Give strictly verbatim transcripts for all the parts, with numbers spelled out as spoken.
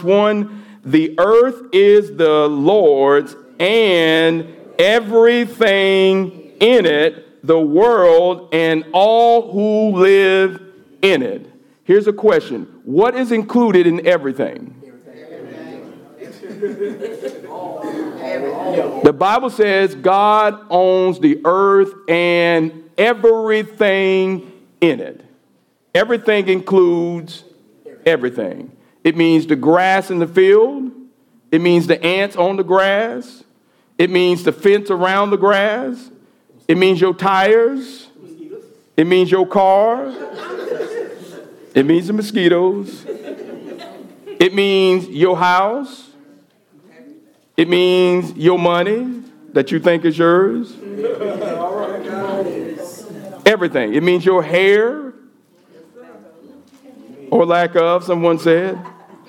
one, the earth is the Lord's and everything in it, the world and all who live in it. Here's a question. What is included in everything? The Bible says God owns the earth and everything in it. Everything includes everything. It means the grass in the field. It means the ants on the grass. It means the fence around the grass. It means your tires. It means your car. It means the mosquitoes. It means your house. It means your money that you think is yours. Everything. It means your hair. Or lack of, someone said.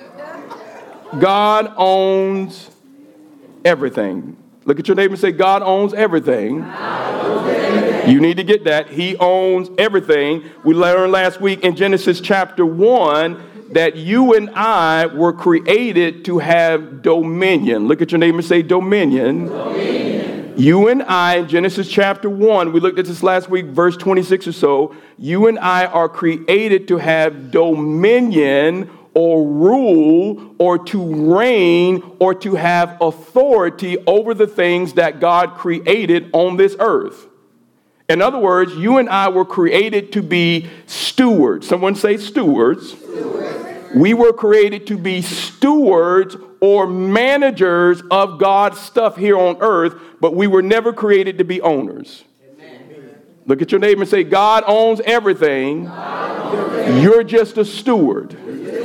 God owns everything. Look at your neighbor and say, God owns everything. God owns everything. You need to get that. He owns everything. We learned last week in Genesis chapter one that you and I were created to have dominion. Look at your neighbor and say dominion. Dominion. You and I, in Genesis chapter one, we looked at this last week, verse twenty-six or so. You and I are created to have dominion or rule or to reign or to have authority over the things that God created on this earth. In other words, you and I were created to be stewards. Someone say stewards. Stewards. We were created to be stewards or managers of God's stuff here on earth, but we were never created to be owners. Amen. Look at your neighbor and say, God owns everything. God owns everything. You're just a steward.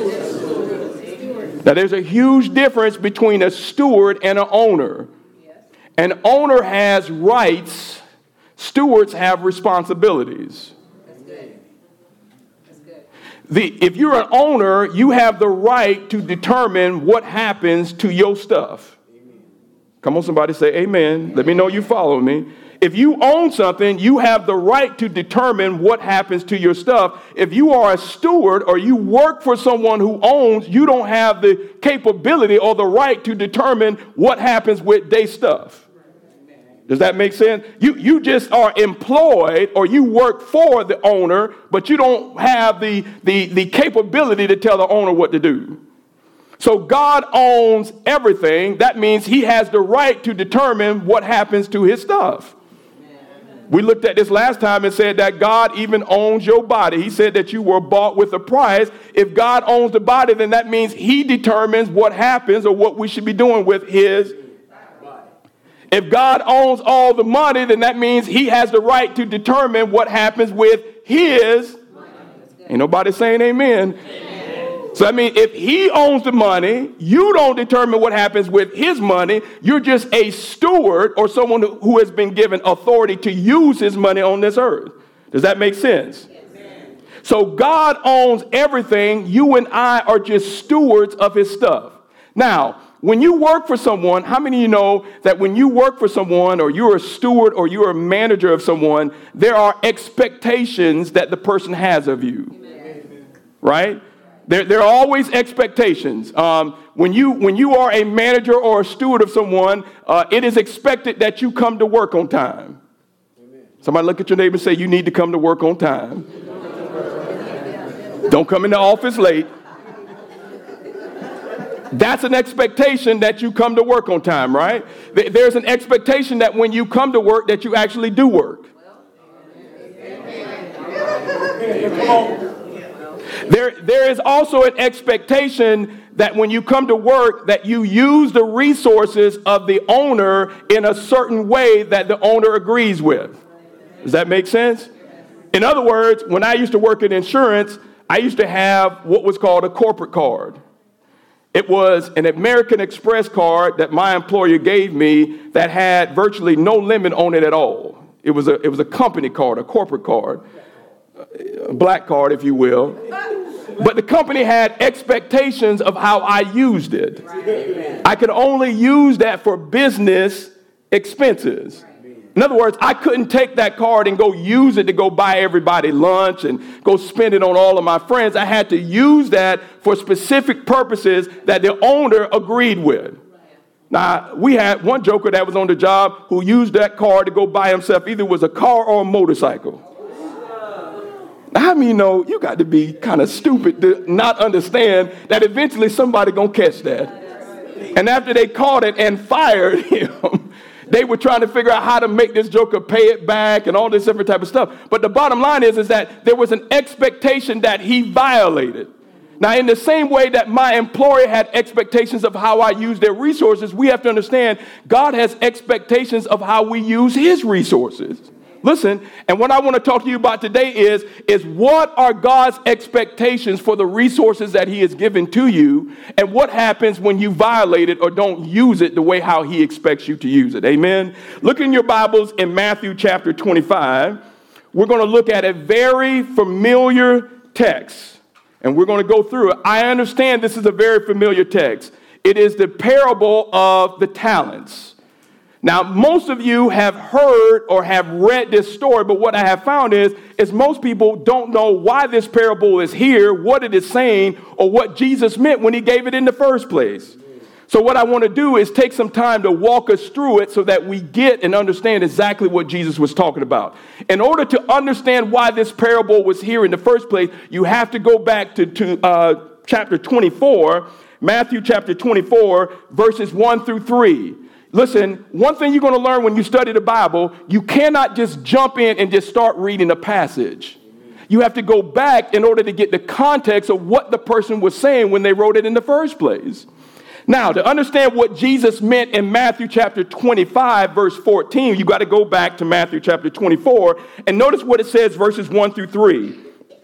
Now, there's a huge difference between a steward and an owner. An owner has rights. Stewards have responsibilities. That's good. That's good. The, if you're an owner, you have the right to determine what happens to your stuff. Amen. Come on, somebody say amen. Amen. Let me know you follow me. If you own something, you have the right to determine what happens to your stuff. If you are a steward or you work for someone who owns, you don't have the capability or the right to determine what happens with their stuff. Does that make sense? You, you just are employed or you work for the owner, but you don't have the, the, the capability to tell the owner what to do. So God owns everything. That means he has the right to determine what happens to his stuff. We looked at this last time and said that God even owns your body. He said that you were bought with a price. If God owns the body, then that means he determines what happens or what we should be doing with his body. If God owns all the money, then that means he has the right to determine what happens with his money. Ain't nobody saying amen. Amen. So, I mean, if he owns the money, you don't determine what happens with his money. You're just a steward or someone who has been given authority to use his money on this earth. Does that make sense? Yes. So God owns everything. You and I are just stewards of his stuff. Now, when you work for someone, how many of you know that when you work for someone or you're a steward or you're a manager of someone, there are expectations that the person has of you, Amen. Right? There, there are always expectations. Um, when you when you are a manager or a steward of someone, uh, it is expected that you come to work on time. Amen. Somebody look at your neighbor and say, you need to come to work on time. Don't come in the office late. That's an expectation that you come to work on time, right? There's an expectation that when you come to work that you actually do work. Amen. There, there is also an expectation that when you come to work that you use the resources of the owner in a certain way that the owner agrees with. Does that make sense? In other words, when I used to work in insurance, I used to have what was called a corporate card. It was an American Express card that my employer gave me that had virtually no limit on it at all. It was a, it was a company card, a corporate card. A black card, if you will. But the company had expectations of how I used it. I could only use that for business expenses. In other words, I couldn't take that card and go use it to go buy everybody lunch and go spend it on all of my friends. I had to use that for specific purposes that the owner agreed with. Now, we had one joker that was on the job who used that card to go buy himself either it was a car or a motorcycle. Now, how many know you got to be kind of stupid to not understand that eventually somebody going to catch that? And after they caught it and fired him, they were trying to figure out how to make this joker pay it back and all this different type of stuff. But the bottom line is, is that there was an expectation that he violated. Now, in the same way that my employer had expectations of how I use their resources, we have to understand God has expectations of how we use his resources. Listen, and what I want to talk to you about today is, is what are God's expectations for the resources that he has given to you, and what happens when you violate it or don't use it the way how he expects you to use it. Amen. Look in your Bibles in Matthew chapter twenty-five. We're going to look at a very familiar text, and we're going to go through it. I understand this is a very familiar text. It is the parable of the talents. Now, most of you have heard or have read this story, but what I have found is, is most people don't know why this parable is here, what it is saying, or what Jesus meant when he gave it in the first place. So what I want to do is take some time to walk us through it so that we get and understand exactly what Jesus was talking about. In order to understand why this parable was here in the first place, you have to go back to, to uh, chapter twenty-four, Matthew chapter twenty-four, verses one through three. Listen, one thing you're going to learn when you study the Bible, you cannot just jump in and just start reading a passage. You have to go back in order to get the context of what the person was saying when they wrote it in the first place. Now, to understand what Jesus meant in Matthew chapter twenty-five, verse fourteen, you got to go back to Matthew chapter twenty-four and notice what it says, verses one through three.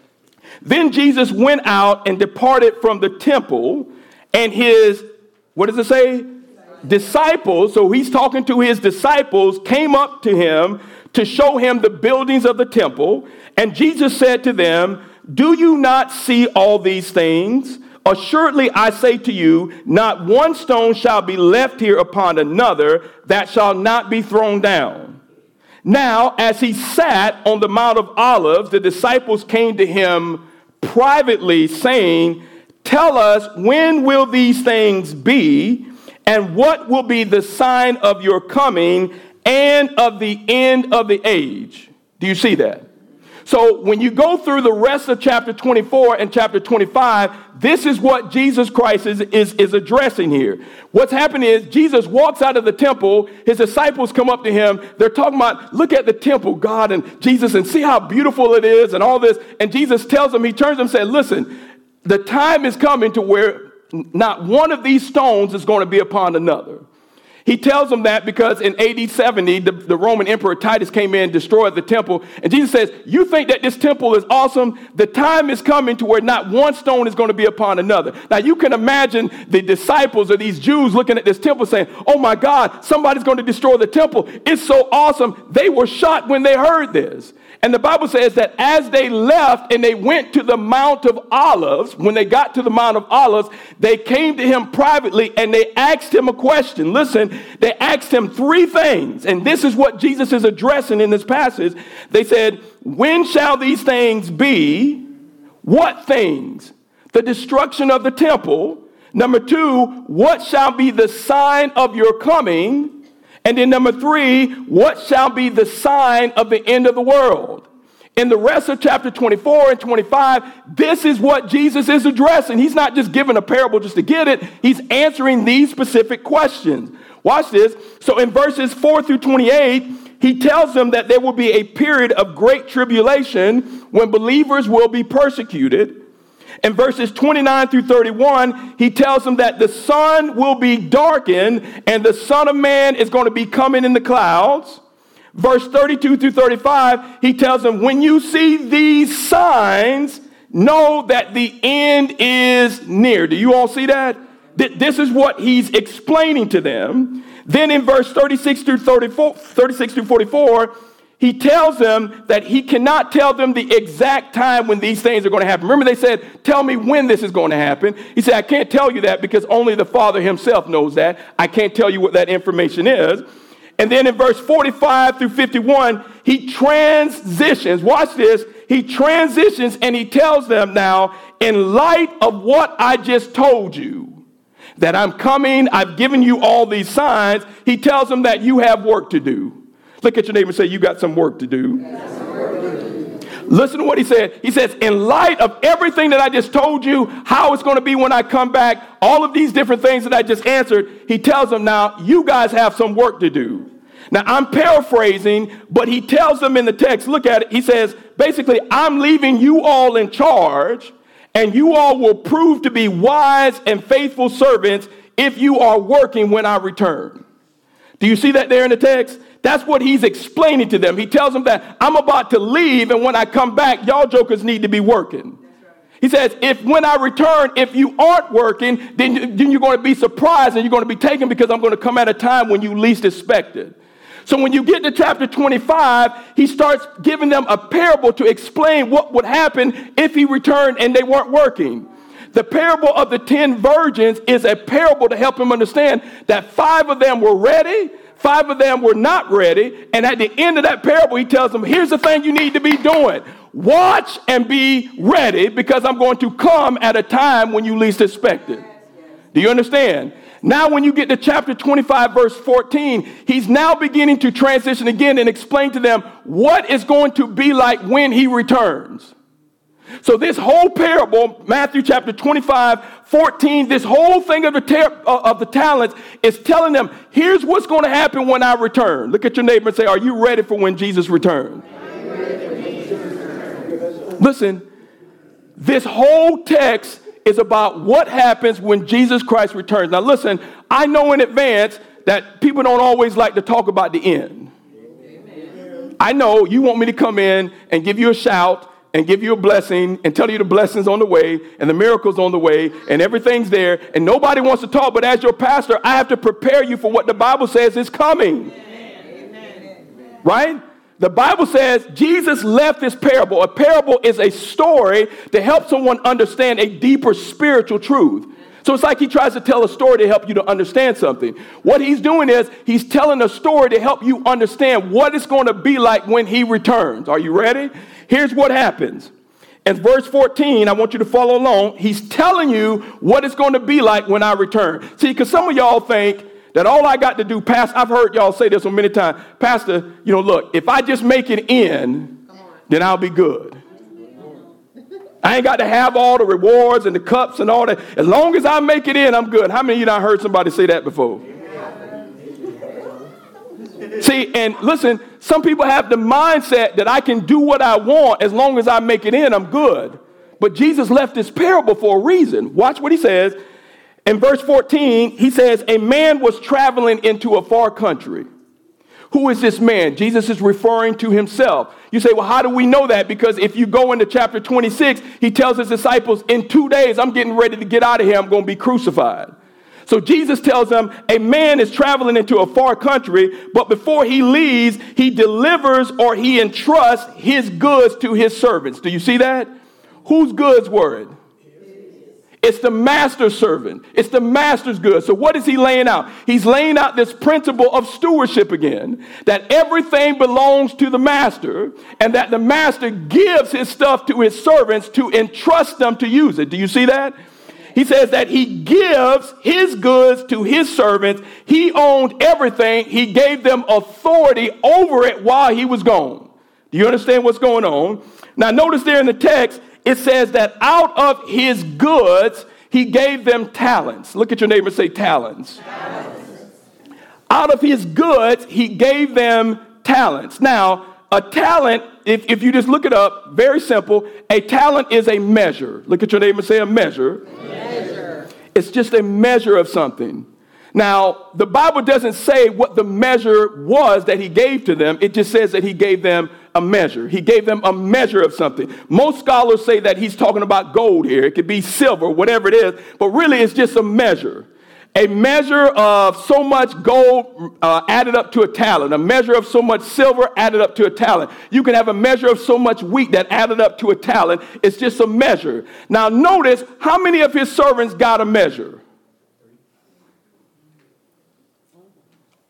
Then Jesus went out and departed from the temple, and his, what does it say? Disciples, so he's talking to his disciples, came up to him to show him the buildings of the temple. And Jesus said to them, "Do you not see all these things? Assuredly, I say to you, not one stone shall be left here upon another that shall not be thrown down." Now, as he sat on the Mount of Olives, the disciples came to him privately, saying, "Tell us, when will these things be? And what will be the sign of your coming and of the end of the age?" Do you see that? So when you go through the rest of chapter twenty-four and chapter twenty-five, this is what Jesus Christ is, is, is addressing here. What's happening is Jesus walks out of the temple. His disciples come up to him. They're talking about, look at the temple, God, and Jesus, and see how beautiful it is and all this. And Jesus tells them, he turns to them and says, listen, the time is coming to where not one of these stones is going to be upon another. He tells them that because in A D seventy, the, the Roman Emperor Titus came in and destroyed the temple. And Jesus says, you think that this temple is awesome? The time is coming to where not one stone is going to be upon another. Now, you can imagine the disciples of these Jews looking at this temple saying, oh my God, somebody's going to destroy the temple. It's so awesome. They were shocked when they heard this. And the Bible says that as they left and they went to the Mount of Olives, when they got to the Mount of Olives, they came to him privately and they asked him a question. Listen, they asked him three things. And this is what Jesus is addressing in this passage. They said, when shall these things be? What things? The destruction of the temple. Number two, what shall be the sign of your coming? And then number three, what shall be the sign of the end of the world? In the rest of chapter twenty-four and twenty-five, this is what Jesus is addressing. He's not just giving a parable just to get it. He's answering these specific questions. Watch this. So in verses four through twenty-eight, he tells them that there will be a period of great tribulation when believers will be persecuted. In verses twenty-nine through thirty-one, he tells them that the sun will be darkened and the Son of Man is going to be coming in the clouds. Verse thirty-two through thirty-five, he tells them, when you see these signs, know that the end is near. Do you all see that? This is what he's explaining to them. Then in verse thirty-six through thirty-four, thirty-six through forty-four, he tells them that he cannot tell them the exact time when these things are going to happen. Remember, they said, tell me when this is going to happen. He said, I can't tell you that because only the Father himself knows that. I can't tell you what that information is. And then in verse forty-five through fifty-one, he transitions. Watch this. He transitions and he tells them now, in light of what I just told you, that I'm coming, I've given you all these signs, he tells them that you have work to do. Look at your neighbor and say, you got some work to do. Listen to what he said. He says, in light of everything that I just told you, how it's going to be when I come back, all of these different things that I just answered, he tells them now, you guys have some work to do. Now, I'm paraphrasing, but he tells them in the text, look at it. He says, basically, I'm leaving you all in charge, and you all will prove to be wise and faithful servants if you are working when I return. Do you see that there in the text? That's what he's explaining to them. He tells them that I'm about to leave, and when I come back, y'all jokers need to be working. He says, if when I return, if you aren't working, then, then you're going to be surprised and you're going to be taken because I'm going to come at a time when you least expect it. So when you get to chapter twenty-five, he starts giving them a parable to explain what would happen if he returned and they weren't working. The parable of the ten virgins is a parable to help him understand that five of them were ready, five of them were not ready, and at the end of that parable, he tells them, here's the thing you need to be doing. Watch and be ready because I'm going to come at a time when you least expect it. Do you understand? Now, when you get to chapter twenty-five, verse fourteen, he's now beginning to transition again and explain to them what is going to be like when he returns. So this whole parable, Matthew chapter twenty-five, fourteen, this whole thing of the, ter- of the talents is telling them, here's what's going to happen when I return. Look at your neighbor and say, are you ready for when Jesus returns? Listen, this whole text is about what happens when Jesus Christ returns. Now listen, I know in advance that people don't always like to talk about the end. Amen. I know you want me to come in and give you a shout and give you a blessing and tell you the blessings on the way and the miracles on the way and everything's there and nobody wants to talk, but as your pastor, I have to prepare you for what the Bible says is coming. Amen. Right? The Bible says Jesus left this parable. A parable is a story to help someone understand a deeper spiritual truth. So it's like he tries to tell a story to help you to understand something. What he's doing is he's telling a story to help you understand what it's going to be like when he returns. Are you ready? Here's what happens. In verse fourteen, I want you to follow along. He's telling you what it's going to be like when I return. See, because some of y'all think that all I got to do, Pastor, I've heard y'all say this so many times, Pastor, you know, look, if I just make it in, then I'll be good. I ain't got to have all the rewards and the cups and all that. As long as I make it in, I'm good. How many of you done heard somebody say that before? See, and listen, some people have the mindset that I can do what I want as long as I make it in, I'm good. But Jesus left this parable for a reason. Watch what he says. In verse fourteen, he says, a man was traveling into a far country. Who is this man? Jesus is referring to himself. You say, well, how do we know that? Because if you go into chapter twenty-six, he tells his disciples, in two days, I'm getting ready to get out of here. I'm going to be crucified. So Jesus tells them a man is traveling into a far country, but before he leaves, he delivers or he entrusts his goods to his servants. Do you see that? Whose goods were it? It's the master's servant. It's the master's goods. So what is he laying out? He's laying out this principle of stewardship again, that everything belongs to the master and that the master gives his stuff to his servants to entrust them to use it. Do you see that? He says that he gives his goods to his servants. He owned everything. He gave them authority over it while he was gone. Do you understand what's going on? Now notice there in the text, it says that out of his goods, he gave them talents. Look at your neighbor and say talents. Talents. Out of his goods, he gave them talents. Now, a talent, if, if you just look it up, very simple, a talent is a measure. Look at your neighbor and say a measure. Measure. It's just a measure of something. Now, the Bible doesn't say what the measure was that he gave to them. It just says that he gave them a measure. He gave them a measure of something. Most scholars say that he's talking about gold here. It could be silver, whatever it is, but really it's just a measure. A measure of so much gold uh, added up to a talent. A measure of so much silver added up to a talent. You can have a measure of so much wheat that added up to a talent. It's just a measure. Now notice how many of his servants got a measure.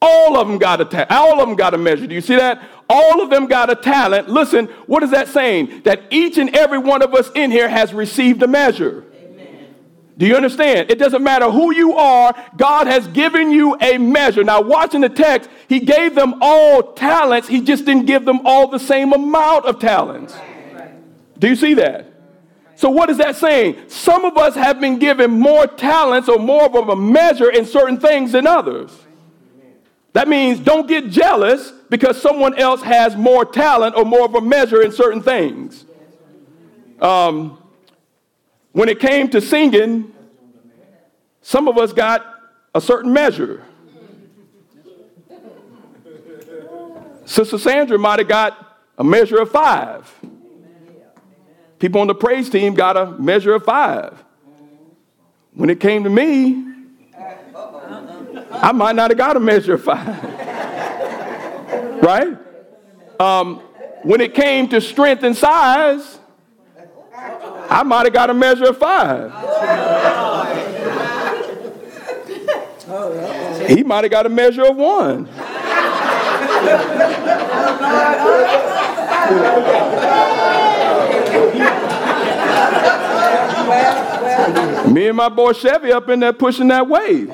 All of them got a ta- all of them got a measure. Do you see that? All of them got a talent. Listen, what is that saying? That each and every one of us in here has received a measure. Amen. Do you understand? It doesn't matter who you are. God has given you a measure. Now, watching the text, he gave them all talents. He just didn't give them all the same amount of talents. Do you see that? So what is that saying? Some of us have been given more talents or more of a measure in certain things than others. That means don't get jealous because someone else has more talent or more of a measure in certain things. Um, when it came to singing, some of us got a certain measure. Sister Sandra might have got a measure of five. People on the praise team got a measure of five. When it came to me, I might not have got a measure of five. Right? Um, when it came to strength and size, I might have got a measure of five. He might have got a measure of one. Me and my boy Chevy up in there pushing that weight.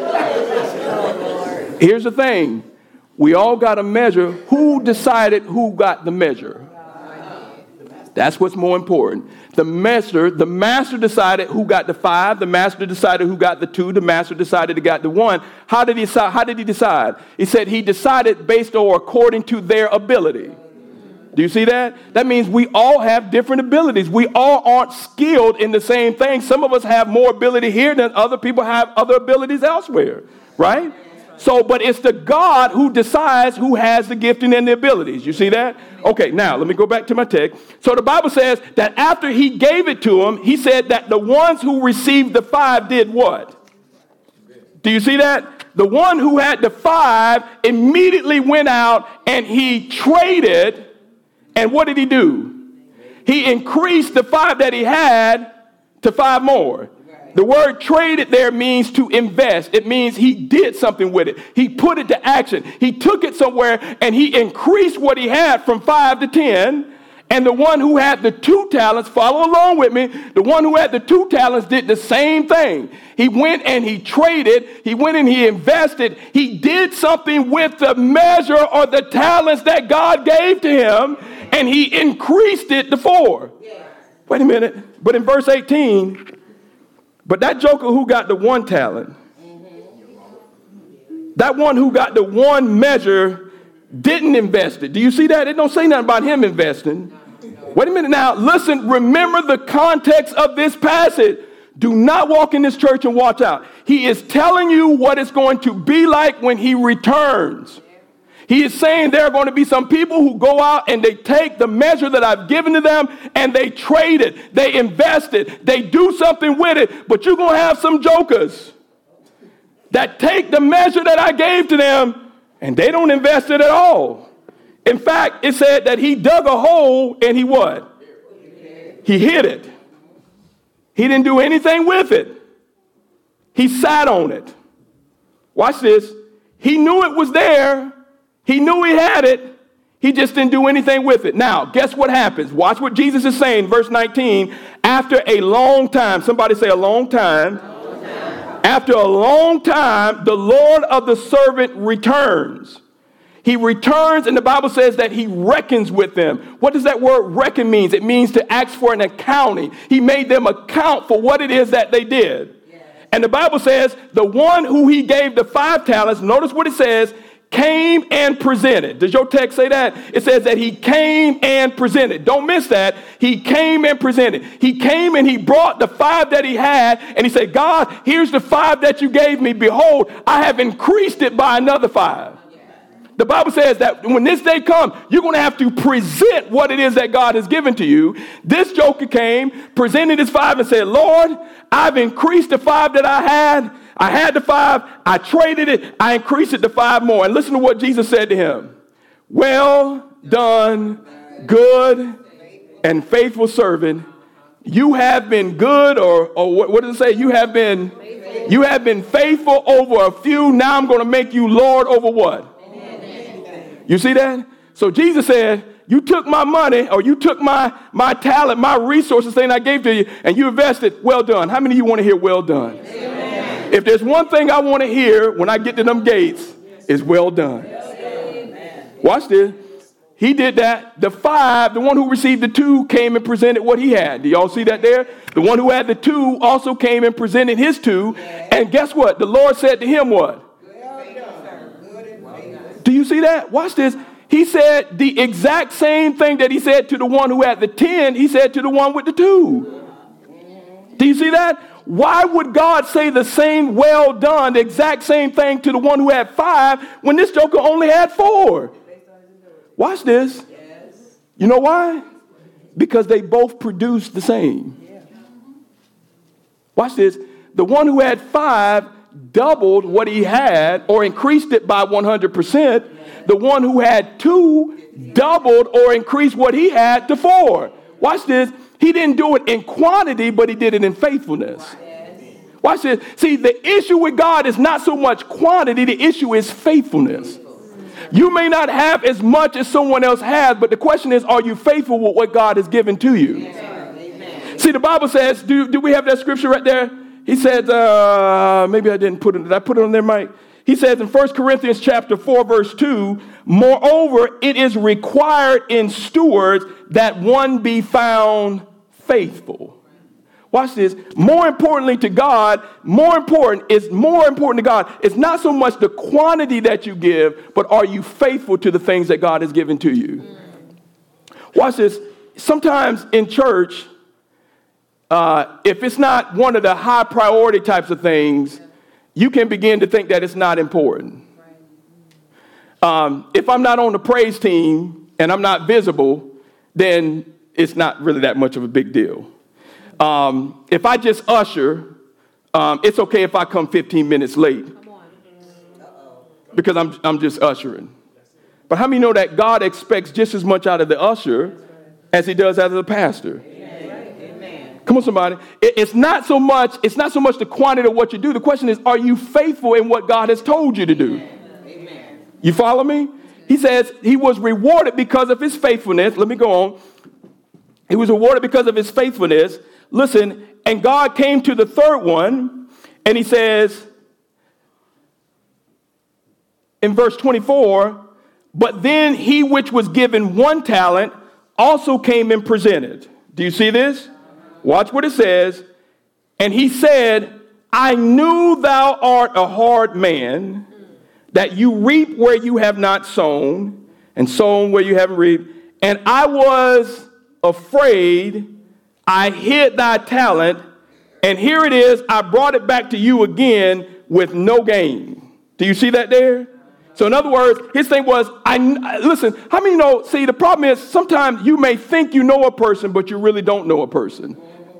Here's the thing. We all got a measure. Who decided who got the measure? That's what's more important. The master, the master decided who got the five. The master decided who got the two. The master decided who got the one. How did he decide? How did he decide? He said he decided based or according to their ability. Do you see that? That means we all have different abilities. We all aren't skilled in the same thing. Some of us have more ability here than other people have other abilities elsewhere, right? So, but it's the God who decides who has the gifting and the abilities. You see that? Okay, now let me go back to my text. So the Bible says that after he gave it to him, he said that the ones who received the five did what? Do you see that? The one who had the five immediately went out and he traded. And what did he do? He increased the five that he had to five more. The word traded there means to invest. It means he did something with it. He put it to action. He took it somewhere and he increased what he had from five to ten. And the one who had the two talents, follow along with me, the one who had the two talents did the same thing. He went and he traded. He went and he invested. He did something with the measure or the talents that God gave to him, and he increased it to four. Wait a minute. But in verse eighteen, but that joker who got the one talent, that one who got the one measure didn't invest it. Do you see that? It don't say nothing about him investing. Wait a minute now. Listen, remember the context of this passage. Do not walk in this church and watch out. He is telling you what it's going to be like when he returns. He is saying there are going to be some people who go out and they take the measure that I've given to them and they trade it. They invest it. They do something with it. But you're going to have some jokers that take the measure that I gave to them and they don't invest it at all. In fact, it said that he dug a hole and he what? He hid it. He didn't do anything with it. He sat on it. Watch this. He knew it was there. He knew he had it. He just didn't do anything with it. Now, guess what happens? Watch what Jesus is saying, verse nineteen. After a long time, somebody say a long time. Long time. After a long time, the Lord of the servant returns. He returns, and the Bible says that he reckons with them. What does that word reckon mean? It means to ask for an accounting. He made them account for what it is that they did. Yes. And the Bible says the one who he gave the five talents, notice what it says, came and presented. Does your text say that? It says that he came and presented. Don't miss that. He came and presented. He came and he brought the five that he had, and he said, God, here's the five that you gave me. Behold, I have increased it by another five. The Bible says that when this day comes, you're going to have to present what it is that God has given to you. This joker came, presented his five and said, Lord, I've increased the five that I had. I had the five. I traded it. I increased it to five more. And listen to what Jesus said to him. Well done, good and faithful servant. You have been good, or, or what, what does it say? You have been You have been faithful over a few. Now I'm going to make you Lord over what? You see that? So Jesus said, you took my money, or you took my, my talent, my resources, thing I gave to you, and you invested. Well done. How many of you want to hear well done? Amen. If there's one thing I want to hear when I get to them gates, it's well done. Amen. Watch this. He did that. The five, the one who received the two, came and presented what he had. Do y'all see that there? The one who had the two also came and presented his two. And guess what? The Lord said to him what? Do you see that? Watch this. He said the exact same thing that he said to the one who had the ten, he said to the one with the two. Do you see that? Why would God say the same well done, the exact same thing to the one who had five when this joker only had four? Watch this. You know why? Because they both produced the same. Watch this. The one who had five doubled what he had or increased it by one hundred percent. The one who had two doubled or increased what he had to four. Watch this. He didn't do it in quantity, but he did it in faithfulness. Watch this. See, the issue with God is not so much quantity. The issue is faithfulness. You may not have as much as someone else has, but the question is, are you faithful with what God has given to you? Amen. See, the Bible says, do, do we have that scripture right there? He says, uh, maybe I didn't put it. Did I put it on there, Mike? He says in First Corinthians chapter four, verse two, moreover, it is required in stewards that one be found faithful. Watch this. More importantly to God, more important is more important to God. It's not so much the quantity that you give, but are you faithful to the things that God has given to you? Watch this. Sometimes in church, uh, if it's not one of the high priority types of things, you can begin to think that it's not important. Um, if I'm not on the praise team and I'm not visible, then it's not really that much of a big deal. Um, if I just usher, um, it's okay if I come fifteen minutes late because I'm, I'm just ushering. But how many know that God expects just as much out of the usher as he does out of the pastor? Amen. Come on, somebody. It, it's not so much, it's not so much the quantity of what you do. The question is, are you faithful in what God has told you to do? Amen. You follow me? He says he was rewarded because of his faithfulness. Let me go on. He was rewarded because of his faithfulness. Listen, and God came to the third one, and he says in verse twenty-four, but then he which was given one talent also came and presented. Do you see this? Watch what it says. And he said, I knew thou art a hard man, that you reap where you have not sown, and sown where you haven't reaped. And I was afraid, I hid thy talent, and here it is, I brought it back to you again with no gain. Do you see that there? So in other words, his thing was, I listen, how many know, see, the problem is sometimes you may think you know a person, but you really don't know a person.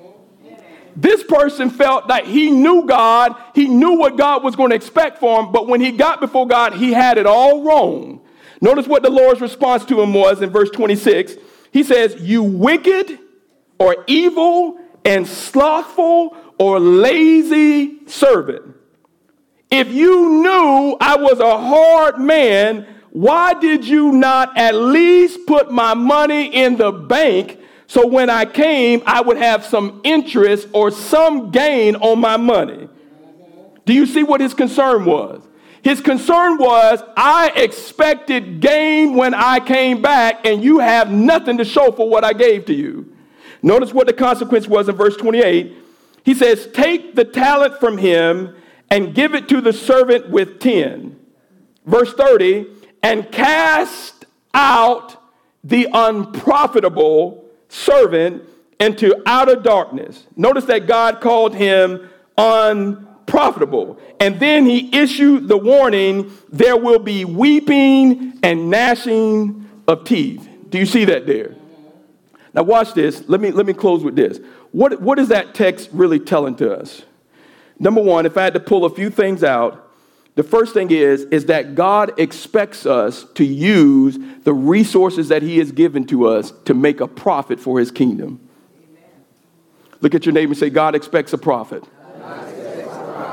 This person felt that he knew God, he knew what God was going to expect for him, but when he got before God, he had it all wrong. Notice what the Lord's response to him was in verse twenty-six. He says, you wicked or evil and slothful or lazy servant. If you knew I was a hard man, why did you not at least put my money in the bank so when I came, I would have some interest or some gain on my money? Do you see what his concern was? His concern was, I expected gain when I came back, and you have nothing to show for what I gave to you. Notice what the consequence was in verse twenty-eight. He says, take the talent from him and give it to the servant with ten. Verse thirty, and cast out the unprofitable servant into outer darkness. Notice that God called him unprofitable. And then he issued the warning, there will be weeping and gnashing of teeth. Do you see that there? Now watch this. Let me, let me close with this. What, what is that text really telling to us? Number one, if I had to pull a few things out, the first thing is, is that God expects us to use the resources that he has given to us to make a profit for his kingdom. Amen. Look at your neighbor and say, God expects a profit. God expects a profit.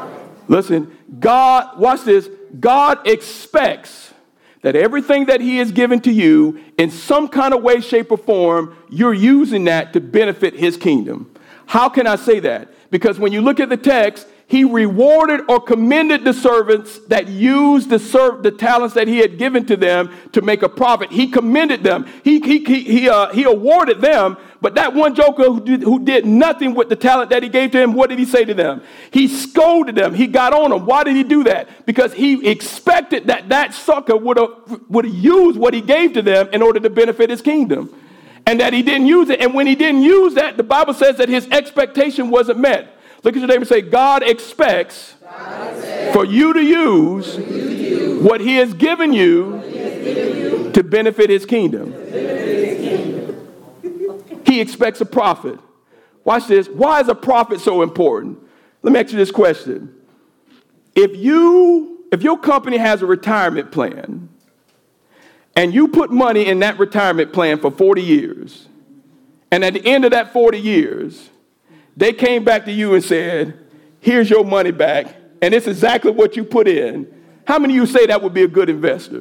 Listen, God, watch this. God expects that everything that he has given to you in some kind of way, shape, or form, you're using that to benefit his kingdom. How can I say that? Because when you look at the text, he rewarded or commended the servants that used the serv- the talents that he had given to them to make a profit. He commended them. He he he he, uh, he awarded them. But that one joker who did, who did nothing with the talent that he gave to him, what did he say to them? He scolded them. He got on them. Why did he do that? Because he expected that that sucker would have would have used what he gave to them in order to benefit his kingdom, and that he didn't use it. And when he didn't use that, the Bible says that his expectation wasn't met. Look at your neighbor and say, God expects, God expects for you to use, you to use what he has given you, has given you to benefit his kingdom. Benefit his kingdom. He expects a prophet. Watch this. Why is a prophet so important? Let me ask you this question. If you, if your company has a retirement plan and you put money in that retirement plan for forty years, and at the end of that forty years, they came back to you and said, here's your money back, and it's exactly what you put in. How many of you say that would be a good investor?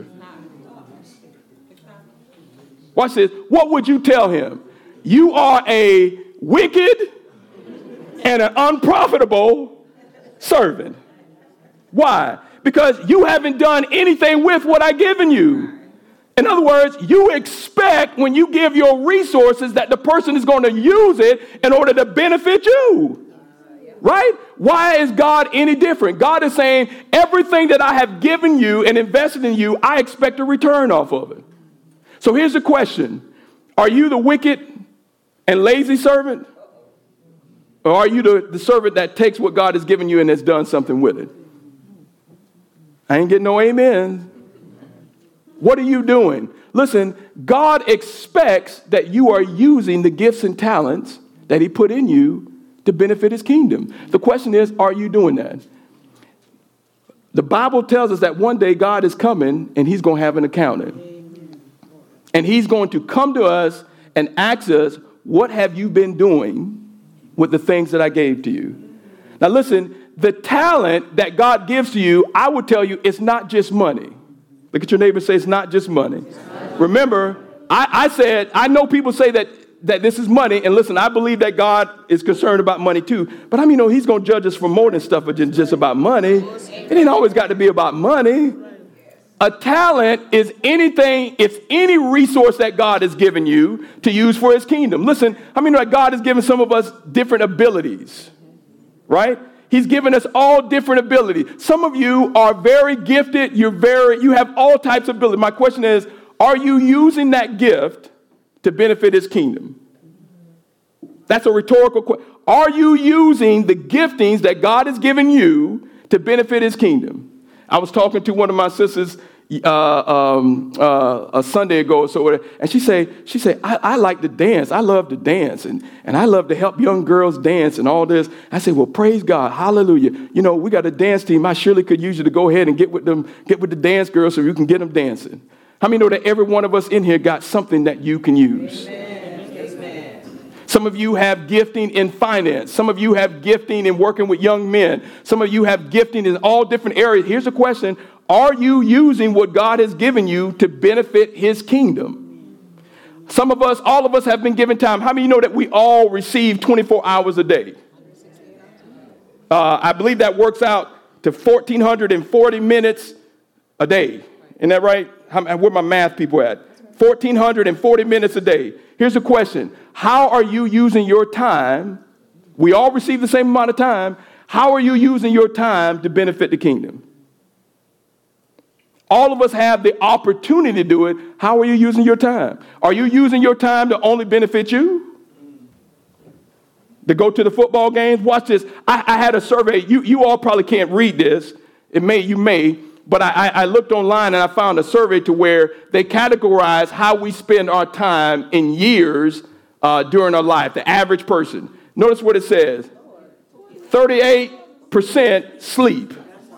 Watch this. What would you tell him? You are a wicked and an unprofitable servant. Why? Because you haven't done anything with what I've given you. In other words, you expect when you give your resources that the person is going to use it in order to benefit you. Right? Why is God any different? God is saying everything that I have given you and invested in you, I expect a return off of it. So here's the question. Are you the wicked and lazy servant? Or are you the, the servant that takes what God has given you and has done something with it? I ain't getting no amen. What are you doing? Listen, God expects that you are using the gifts and talents that he put in you to benefit his kingdom. The question is, are you doing that? The Bible tells us that one day God is coming and he's going to have an accountant. And he's going to come to us and ask us, what have you been doing with the things that I gave to you? Now listen, the talent that God gives to you, I would tell you, it's not just money. Look at your neighbor and say, it's not just money. Remember, I, I said, I know people say that, that this is money. And listen, I believe that God is concerned about money too. But I mean, you know, he's going to judge us for more than stuff than just about money. It ain't always got to be about money. A talent is anything, it's any resource that God has given you to use for his kingdom. Listen, I mean, like God has given some of us different abilities, right? He's given us all different abilities. Some of you are very gifted. You're very, you have all types of ability. My question is, are you using that gift to benefit his kingdom? That's a rhetorical question. Are you using the giftings that God has given you to benefit his kingdom? I was talking to one of my sisters uh, um, uh, a Sunday ago or so, and she said, she said, I, I like to dance. I love to dance, and, and I love to help young girls dance and all this. I said, well, praise God. Hallelujah. You know, we got a dance team. I surely could use you to go ahead and get with them, get with the dance girls so you can get them dancing. How many know that every one of us in here got something that you can use? Amen. Some of you have gifting in finance. Some of you have gifting in working with young men. Some of you have gifting in all different areas. Here's the question. Are you using what God has given you to benefit his kingdom? Some of us, all of us have been given time. How many of you know that we all receive twenty-four hours a day? Uh, I believe that works out to one thousand four hundred forty minutes a day. Isn't that right? How, where my math people at? one thousand four hundred forty minutes a day. Here's the question. How are you using your time? We all receive the same amount of time. How are you using your time to benefit the kingdom? All of us have the opportunity to do it. How are you using your time? Are you using your time to only benefit you? To go to the football games? Watch this. I, I had a survey. You, you all probably can't read this. It may, you may. But I, I looked online and I found a survey to where they categorize how we spend our time in years uh, during our life, the average person. Notice what it says. thirty-eight percent sleep.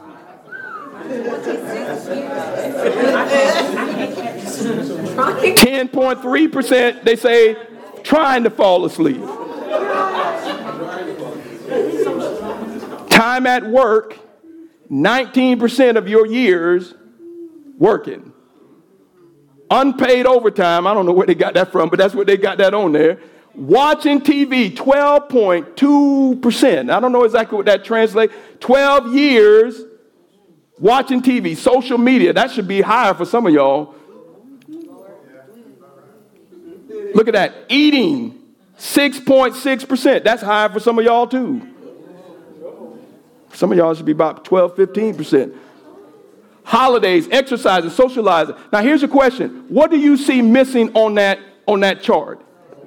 ten point three percent, they say, trying to fall asleep. Time at work nineteen percent of your years working. Unpaid overtime, I don't know where they got that from, but that's what they got that on there. Watching T V, twelve point two percent. I don't know exactly what that translates. twelve years watching T V. Social media, that should be higher for some of y'all. Look at that. Eating, six point six percent. That's higher for some of y'all too. Some of y'all should be about twelve, fifteen percent. Holidays, exercising, socializing. Now here's a question. What do you see missing on that on that chart?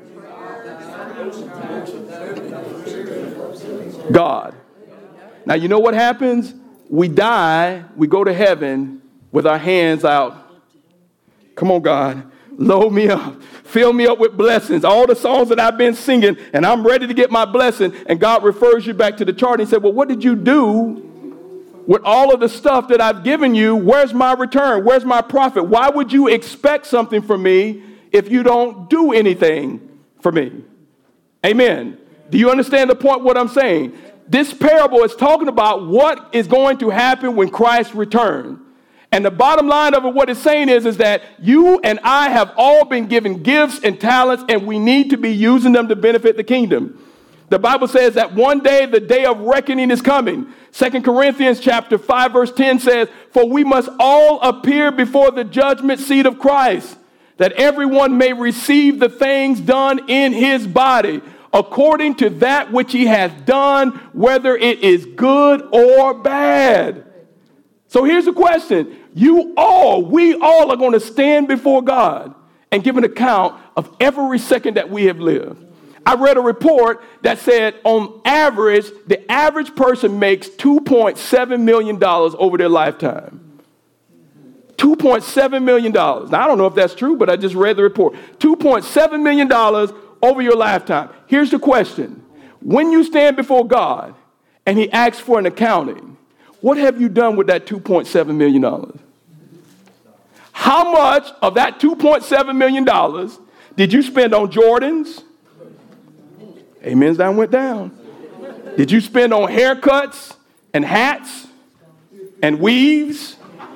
God. Now you know what happens? We die, we go to heaven with our hands out. Come on, God. Load me up. Fill me up with blessings. All the songs that I've been singing, and I'm ready to get my blessing. And God refers you back to the chart and said, well, what did you do with all of the stuff that I've given you? Where's my return? Where's my profit? Why would you expect something from me if you don't do anything for me? Amen. Do you understand the point what I'm saying? This parable is talking about what is going to happen when Christ returns. And the bottom line of it, what it's saying is, is that you and I have all been given gifts and talents, and we need to be using them to benefit the kingdom. The Bible says that one day, the day of reckoning is coming. Second Corinthians chapter five, verse ten says, for we must all appear before the judgment seat of Christ, that everyone may receive the things done in his body, according to that which he has done, whether it is good or bad. So here's the question. You all, we all are going to stand before God and give an account of every second that we have lived. I read a report that said on average, the average person makes two point seven million dollars over their lifetime. two point seven million dollars. Now, I don't know if that's true, but I just read the report. two point seven million dollars over your lifetime. Here's the question. When you stand before God and he asks for an accounting, what have you done with that two point seven million dollars? How much of that two point seven million dollars did you spend on Jordans? Amen's down went down. Did you spend on haircuts and hats and weaves?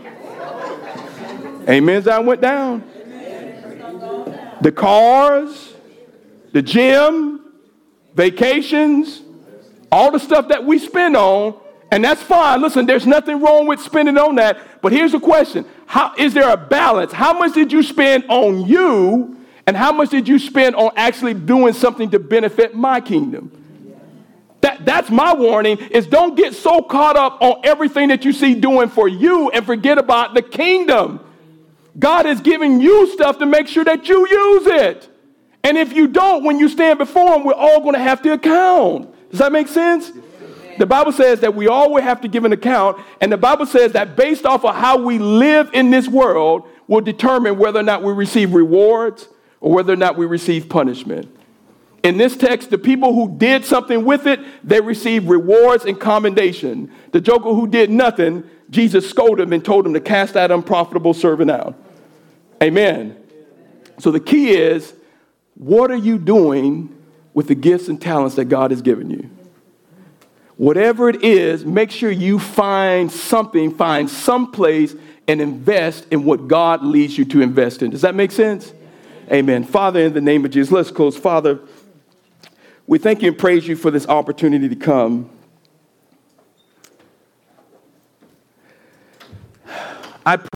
Amen's down went down. The cars, the gym, vacations, all the stuff that we spend on. And that's fine. Listen, there's nothing wrong with spending on that. But here's the question. How, is there a balance? How much did you spend on you? And how much did you spend on actually doing something to benefit my kingdom? That, that's my warning, is don't get so caught up on everything that you see doing for you and forget about the kingdom. God is giving you stuff to make sure that you use it. And if you don't, when you stand before him, we're all going to have to account. Does that make sense? The Bible says that we all will have to give an account, and the Bible says that based off of how we live in this world will determine whether or not we receive rewards or whether or not we receive punishment. In this text, the people who did something with it, they received rewards and commendation. The joker who did nothing, Jesus scolded him and told him to cast that unprofitable servant out. Amen. So the key is, what are you doing with the gifts and talents that God has given you? Whatever it is, make sure you find something, find some place, and invest in what God leads you to invest in. Does that make sense? Amen. Father, in the name of Jesus, let's close. Father, we thank you and praise you for this opportunity to come. I